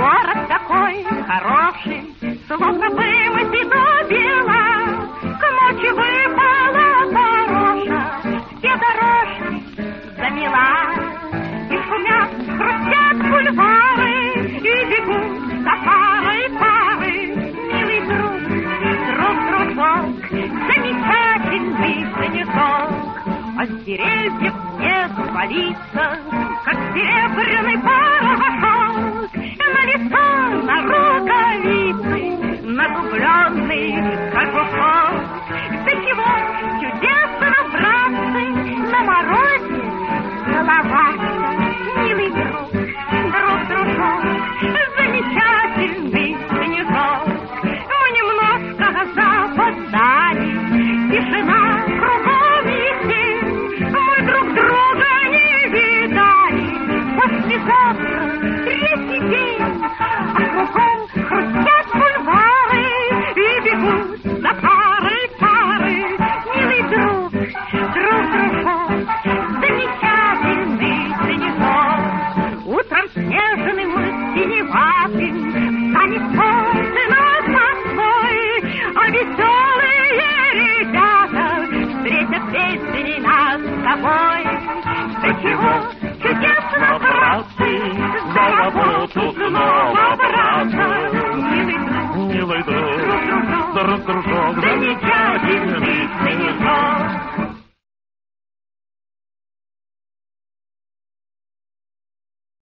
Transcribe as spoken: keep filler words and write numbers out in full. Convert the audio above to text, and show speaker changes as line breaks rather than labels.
Город такой хороший, словно вымытый до бела. К ночи выпала дорожа, все дорожки замела. И шумят, хрустят бульвары, и бегут за парой пары. Милый друг, друг, дружок, замечательный снежок. А с деревьев снег валится, как серебряный порошок. На лицо, на рукавицы, нагубленный кожушок. Да чего чудесно, братцы, на морозе головаться. Милый друг, друг, дружок, замечательный снежок. Мы немножко запоздали, тишина кругом висит. Мы друг друга не видали, послезавтра третий день. А кругом хрустят бульвары и бегут за парой пары. Милый друг, друг, дружок, замечательный снежок. Утром снежным синеватым станет солнце над Москвой, а веселые ребята встретят песней нас с тобой. Да чего чудесно, братцы, за работу снова браться. Милый друг,
Милый друг, друг, дружок,
замечательный